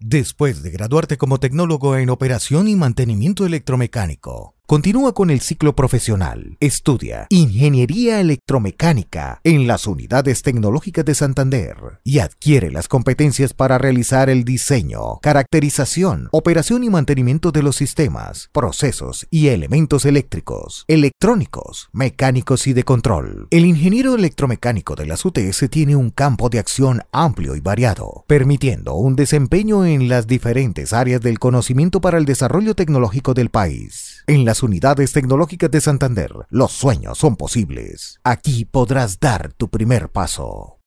Después de graduarte como tecnólogo en operación y mantenimiento electromecánico, continúa con el ciclo profesional. Estudia Ingeniería Electromecánica en las Unidades Tecnológicas de Santander y adquiere las competencias para realizar el diseño, caracterización, operación y mantenimiento de los sistemas, procesos y elementos eléctricos, electrónicos, mecánicos y de control. El ingeniero electromecánico de las UTS tiene un campo de acción amplio y variado, permitiendo un desempeño en las diferentes áreas del conocimiento para el desarrollo tecnológico del país. En las Unidades Tecnológicas de Santander, los sueños son posibles. Aquí podrás dar tu primer paso.